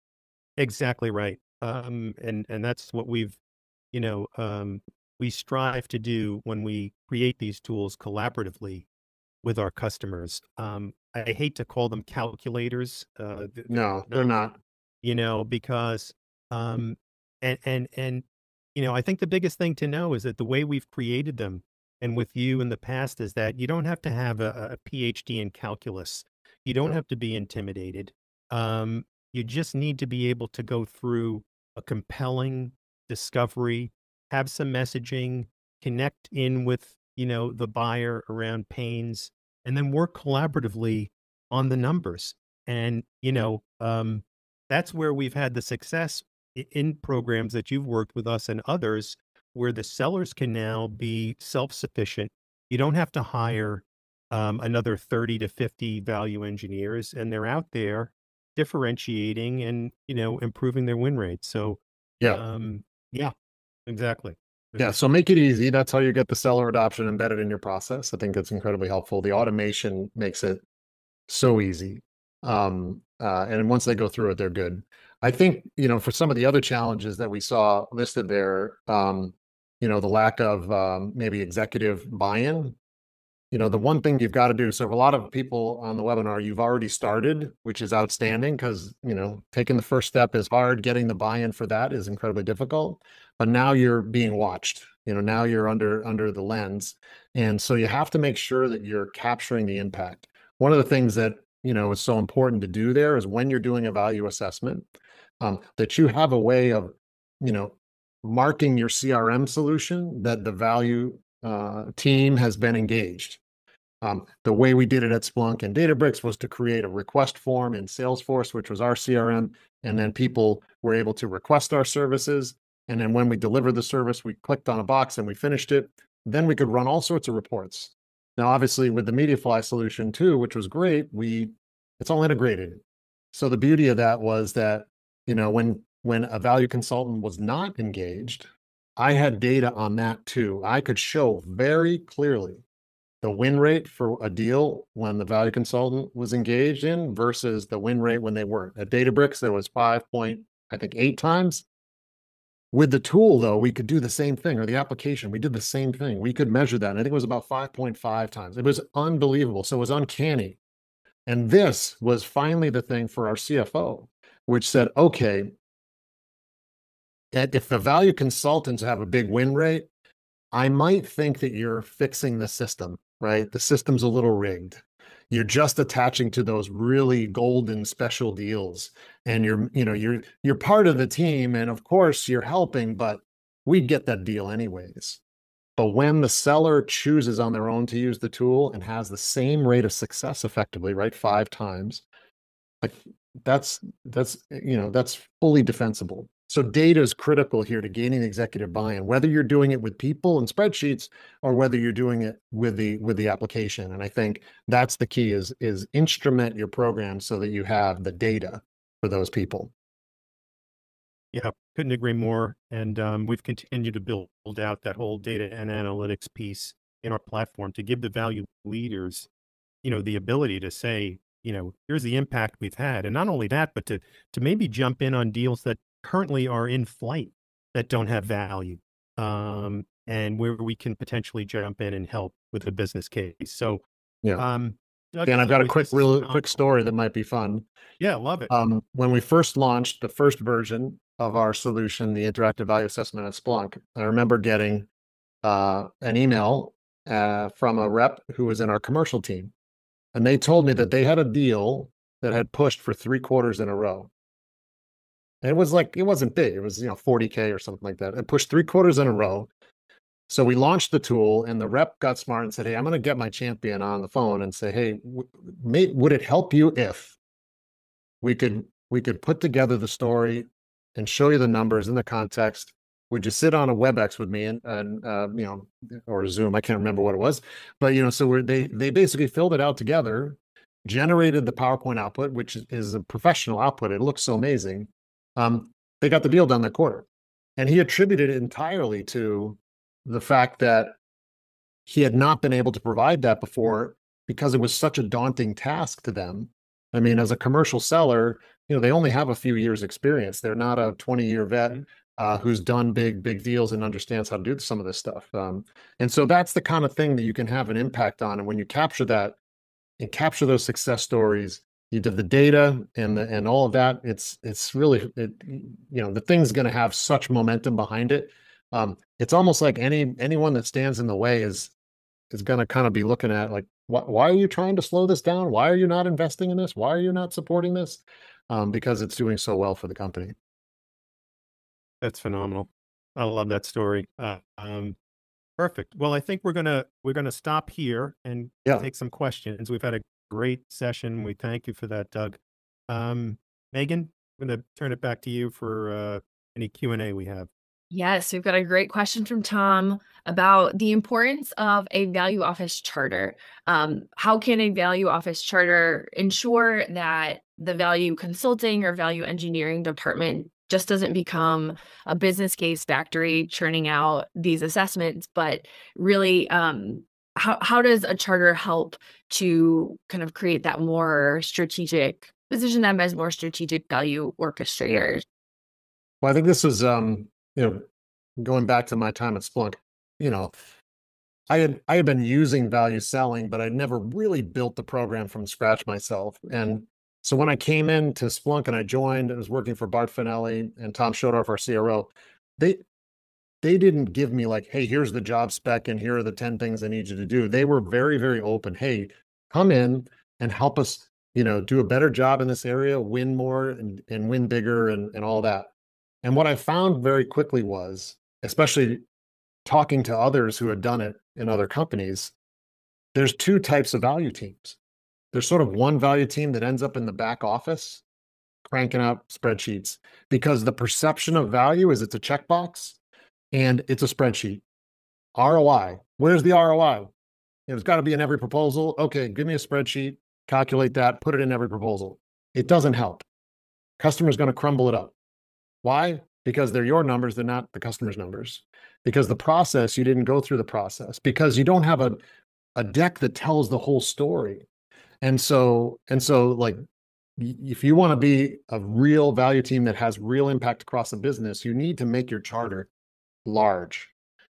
exactly right. Um, and, and that's what we've, you know, um, we strive to do when we create these tools collaboratively with our customers. Um, I hate to call them calculators. Uh, th- No, they're not. you know, because, um, and, and, and, you know, I think the biggest thing to know is that the way we've created them and with you in the past is that you don't have to have a, a PhD in calculus. You don't have to be intimidated. Um, you just need to be able to go through a compelling discovery, have some messaging, connect in with, you know, the buyer around pains, and then work collaboratively on the numbers. And, you know, um, that's where we've had the success i- in programs that you've worked with us and others, where the sellers can now be self-sufficient. You don't have to hire um, another thirty to fifty value engineers, and they're out there differentiating and, you know, improving their win rate. So, Yeah. um, yeah, exactly. Yeah, so make it easy. That's how you get the seller adoption embedded in your process. I think it's incredibly helpful. The automation makes it so easy. Um, uh, and once they go through it, they're good. I think, you know, for some of the other challenges that we saw listed there, um, you know, the lack of um, maybe executive buy-in. You know, the one thing you've got to do, so for a lot of people on the webinar, you've already started, which is outstanding because, you know, taking the first step is hard. Getting the buy-in for that is incredibly difficult. But now you're being watched. You know, now you're under under the lens. And so you have to make sure that you're capturing the impact. One of the things that, you know, is so important to do there is when you're doing a value assessment, um, that you have a way of, you know, marking your C R M solution that the value uh, team has been engaged. Um, the way we did it at Splunk and Databricks was to create a request form in Salesforce, which was our C R M, and then people were able to request our services. And then when we delivered the service, we clicked on a box and we finished it. Then we could run all sorts of reports. Now, obviously, with the Mediafly solution too, which was great, we it's all integrated. So the beauty of that was that, you know, when when a value consultant was not engaged, I had data on that too. I could show very clearly the win rate for a deal when the value consultant was engaged in versus the win rate when they weren't. At Databricks, there was five point, I think, eight times. With the tool, though, we could do the same thing, or the application, we did the same thing. We could measure that. And I think it was about five point five times. It was unbelievable. So it was uncanny. And this was finally the thing for our C F O, which said, okay, if the value consultants have a big win rate, I might think that you're fixing the system, right? The system's a little rigged. You're just attaching to those really golden special deals, and you're, you know, you're you're part of the team, and of course you're helping, but we get that deal anyways. But when the seller chooses on their own to use the tool and has the same rate of success effectively, right, five times, like that's that's you know that's fully defensible. So data is critical here to gaining executive buy-in, whether you're doing it with people and spreadsheets or whether you're doing it with the with the application. And I think that's the key is is instrument your program so that you have the data for those people. Yeah, couldn't agree more. And um, we've continued to build out that whole data and analytics piece in our platform to give the value leaders, you know, the ability to say, you know, here's the impact we've had. And not only that, but to to maybe jump in on deals that currently are in flight that don't have value, um, and where we can potentially jump in and help with a business case. So, Yeah. um, Doug, Dan, as I've got a always, quick, this is real quick phenomenal. story that might be fun. Yeah, love it. Um, when we first launched the first version of our solution, the interactive value assessment at Splunk, I remember getting uh, an email uh, from a rep who was in our commercial team. And they told me that they had a deal that had pushed for three quarters in a row. And it was like, it wasn't big. It was, you know, forty K or something like that. It pushed three quarters in a row. So we launched the tool and the rep got smart and said, hey, I'm going to get my champion on the phone and say, hey, w- may, would it help you if we could, we could put together the story and show you the numbers in the context? Would you sit on a WebEx with me and, and uh, you know, or Zoom? I can't remember what it was, but, you know, so we're, they, they basically filled it out together, generated the PowerPoint output, which is, is a professional output. It looks so amazing. Um, they got the deal done that quarter. And he attributed it entirely to the fact that he had not been able to provide that before because it was such a daunting task to them. I mean, as a commercial seller, you know, they only have a few years experience. They're not a twenty year vet uh, who's done big, big deals and understands how to do some of this stuff. Um, and so that's the kind of thing that you can have an impact on. And when you capture that and capture those success stories, you did the data and the, and all of that, it's, it's really, it, you know, the thing's going to have such momentum behind it. Um, it's almost like any, anyone that stands in the way is, is going to kind of be looking at like, why, why are you trying to slow this down? Why are you not investing in this? Why are you not supporting this? Um, because it's doing so well for the company. That's phenomenal. I love that story. Uh, um, perfect. Well, I think we're gonna we're gonna stop here and Yeah. take some questions. We've had a great session. We thank you for that, Doug. Um, Megan, I'm gonna turn it back to you for uh, any Q and A we have. Yes, we've got a great question from Tom about the importance of a value office charter. Um, how can a value office charter ensure that the value consulting or value engineering department just doesn't become a business case factory churning out these assessments, but really, um, how, how does a charter help to kind of create that more strategic, position them as more strategic value orchestrators? Well, I think this is, um, you know, going back to my time at Splunk, you know, I had I had been using value selling, but I'd never really built the program from scratch myself. And so when I came into Splunk and I joined, I was working for Bart Finelli and Tom Schodorf, our C R O. They they didn't give me like, hey, here's the job spec and here are the ten things I need you to do. They were very, very open. Hey, come in and help us, you know, do a better job in this area, win more and, and win bigger and, and all that. And what I found very quickly was, especially talking to others who had done it in other companies, there's two types of value teams. There's sort of one value team that ends up in the back office cranking out spreadsheets because the perception of value is it's a checkbox and it's a spreadsheet. R O I, where's the R O I? It's got to be in every proposal. Okay, give me a spreadsheet, calculate that, put it in every proposal. It doesn't help. Customer's going to crumble it up. Why? Because they're your numbers, they're not the customer's numbers. Because the process, you didn't go through the process. Because you don't have a, a deck that tells the whole story. And so, and so like, if you want to be a real value team that has real impact across the business, you need to make your charter large.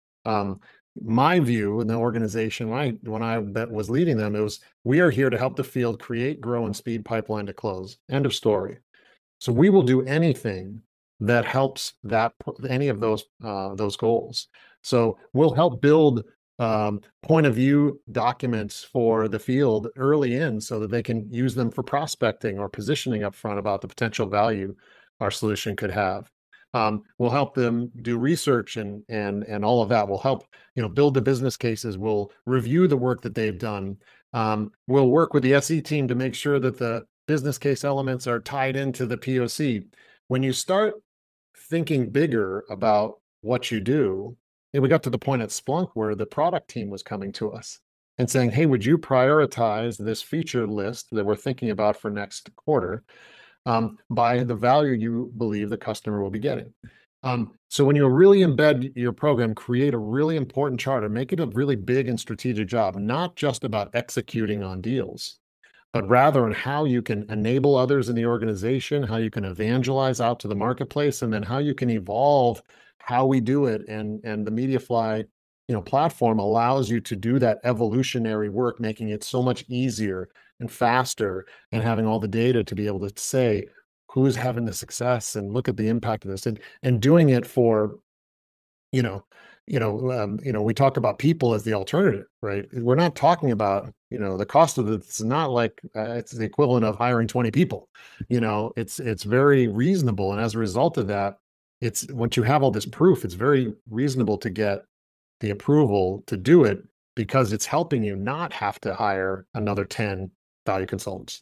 Um, my view in the organization, when I, when I was leading them, it was, we are here to help the field create, grow, and speed pipeline to close. End of story. So we will do anything that helps that any of those uh, those goals. So we'll help build um, point of view documents for the field early in so that they can use them for prospecting or positioning up front about the potential value our solution could have. Um, we'll help them do research and and and all of that. We'll help, you know, build the business cases. We'll review the work that they've done. Um, we'll work with the S E team to make sure that the business case elements are tied into the P O C. When you start thinking bigger about what you do, and we got to the point at Splunk where the product team was coming to us and saying, hey, would you prioritize this feature list that we're thinking about for next quarter um, by the value you believe the customer will be getting? Um, so when you really embed your program, create a really important charter, make it a really big and strategic job, not just about executing on deals, but rather on how you can enable others in the organization, how you can evangelize out to the marketplace, and then how you can evolve how we do it. And, and the MediaFly, you know, platform allows you to do that evolutionary work, making it so much easier and faster, and having all the data to be able to say who's having the success and look at the impact of this, and and doing it for, you know, you know, um, you know, we talk about people as the alternative, right? We're not talking about, you know, the cost of it. It's not like uh, it's the equivalent of hiring twenty people. You know, it's it's very reasonable, and as a result of that, it's once you have all this proof, it's very reasonable to get the approval to do it because it's helping you not have to hire another ten value consultants.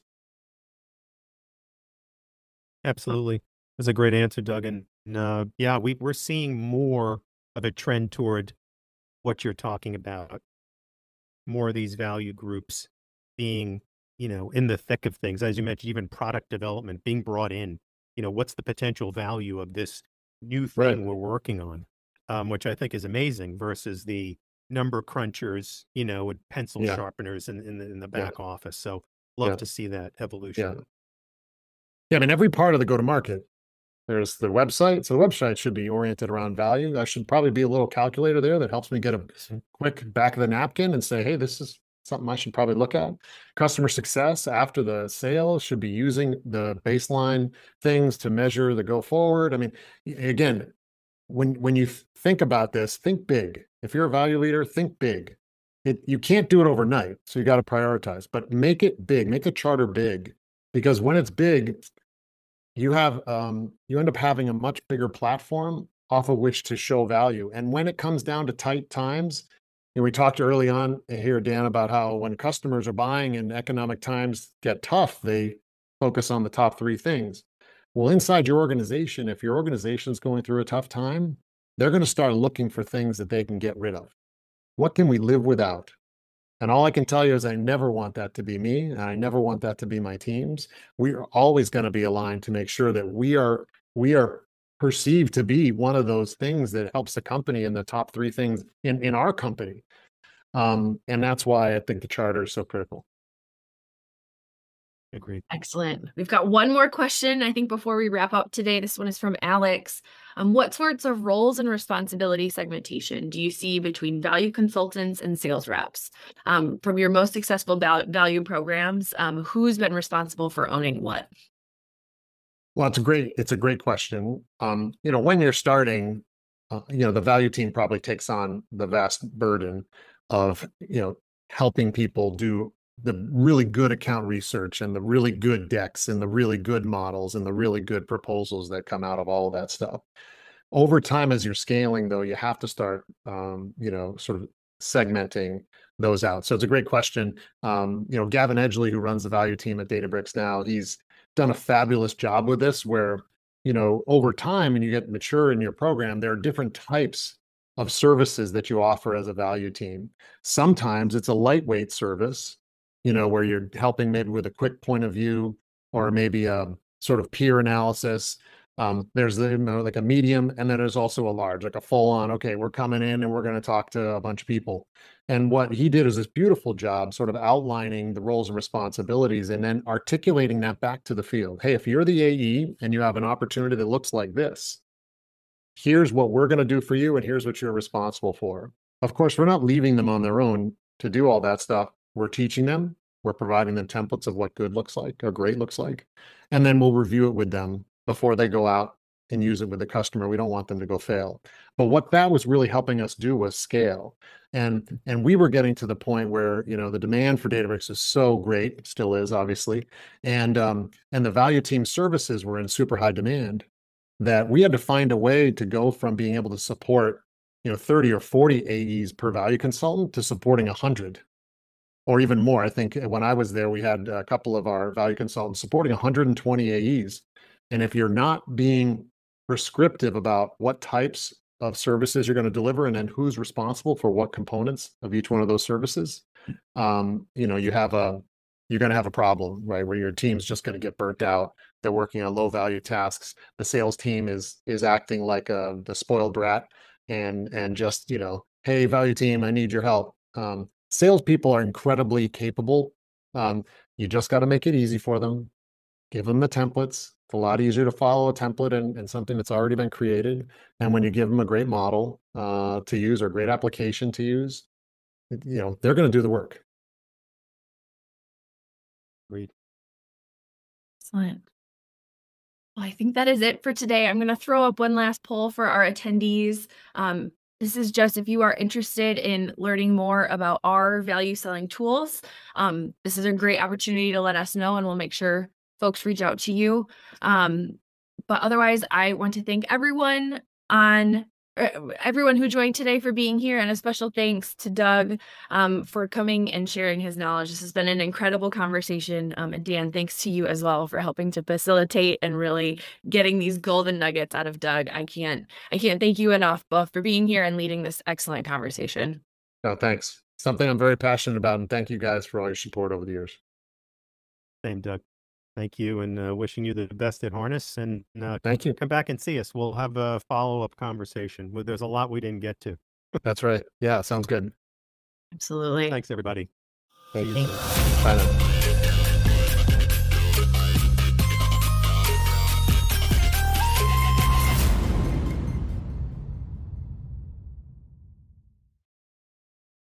Absolutely. That's a great answer, Doug. And uh, yeah, we, we're seeing more of a trend toward what you're talking about, more of these value groups being, you know, in the thick of things. As you mentioned, even product development being brought in, you know, what's the potential value of this new Right. thing we're working on, um, which I think is amazing versus the number crunchers, you know, with pencil Yeah. sharpeners in, in, the, in the Yeah. back office. So love Yeah. to see that Yeah. evolution. Yeah. I mean, every part of the go-to-market, there's the website. So the website should be oriented around value. I should probably be a little calculator there that helps me get a quick back of the napkin and say, hey, this is something I should probably look at. Customer success after the sale should be using the baseline things to measure the go forward. I mean, y- again, when when you th- think about this, think big. If you're a value leader, think big. It, you can't do it overnight, so you got to prioritize, but make it big, make a charter big, because when it's big, you have um, you end up having a much bigger platform off of which to show value. And when it comes down to tight times, and we talked early on here, Dan, about how when customers are buying and economic times get tough, they focus on the top three things. Well, inside your organization, if your organization is going through a tough time, they're going to start looking for things that they can get rid of. What can we live without? And all I can tell you is I never want that to be me, and I never want that to be my teams. We are always going to be aligned to make sure that we are we are perceived to be one of those things that helps the company in the top three things in in our company. Um, and that's why I think the charter is so critical. Agreed. Excellent. We've got one more question, I think, before we wrap up today. This one is from Alex. Um, what sorts of roles and responsibility segmentation do you see between value consultants and sales reps? Um, from your most successful val- value programs, um, who's been responsible for owning what? Well, it's a great it's a great question. Um, you know, when you're starting, uh, you know, the value team probably takes on the vast burden of, you know, helping people do the really good account research and the really good decks and the really good models and the really good proposals that come out of all of that stuff. Over time, as you're scaling, though, you have to start, um, you know, sort of segmenting those out. So it's a great question. Um, you know, Gavin Edgley, who runs the value team at Databricks now, he's done a fabulous job with this where, you know, over time and you get mature in your program, there are different types of services that you offer as a value team. Sometimes it's a lightweight service, you know, where you're helping maybe with a quick point of view or maybe a sort of peer analysis. Um, there's the, you know, like a medium, and then there's also a large, like a full on, okay, we're coming in and we're going to talk to a bunch of people. And what he did is this beautiful job sort of outlining the roles and responsibilities and then articulating that back to the field. Hey, if you're the A E and you have an opportunity that looks like this, here's what we're going to do for you and here's what you're responsible for. Of course, we're not leaving them on their own to do all that stuff. We're teaching them, we're providing them templates of what good looks like or great looks like, and then we'll review it with them before they go out and use it with the customer. We don't want them to go fail. But what that was really helping us do was scale. And and we were getting to the point where, you know, the demand for Databricks is so great, it still is obviously. And um, and the value team services were in super high demand that we had to find a way to go from being able to support, you know, thirty or forty A Es per value consultant to supporting one hundred or even more. I think when I was there, we had a couple of our value consultants supporting one hundred twenty A Es. And if you're not being prescriptive about what types of services you're going to deliver and then who's responsible for what components of each one of those services, um, you know, you have a you're going to have a problem, right? Where your team's just going to get burnt out. They're working on low value tasks. The sales team is is acting like a the spoiled brat and and just, you know, hey, value team, I need your help. Um, salespeople are incredibly capable. Um, you just got to make it easy for them. Give them the templates. It's a lot easier to follow a template and, and something that's already been created. And when you give them a great model uh, to use or a great application to use, you know, they're going to do the work. Agreed. Excellent. Well, I think that is it for today. I'm going to throw up one last poll for our attendees. Um, this is just if you are interested in learning more about our value selling tools. Um, this is a great opportunity to let us know, and we'll make sure folks reach out to you. Um, but otherwise, I want to thank everyone on uh, everyone who joined today for being here, and a special thanks to Doug um, for coming and sharing his knowledge. This has been an incredible conversation. Um, and Dan, thanks to you as well for helping to facilitate and really getting these golden nuggets out of Doug. I can't, I can't thank you enough, both for being here and leading this excellent conversation. No, thanks. Something I'm very passionate about, and thank you guys for all your support over the years. Same, Doug. Thank you, and uh, wishing you the best at Harness. And uh, Thank you. come back and see us. We'll have a follow-up conversation. Well, there's a lot we didn't get to. That's right. Yeah, sounds good. Absolutely. Thanks, everybody. Thank See you. you soon. Bye now.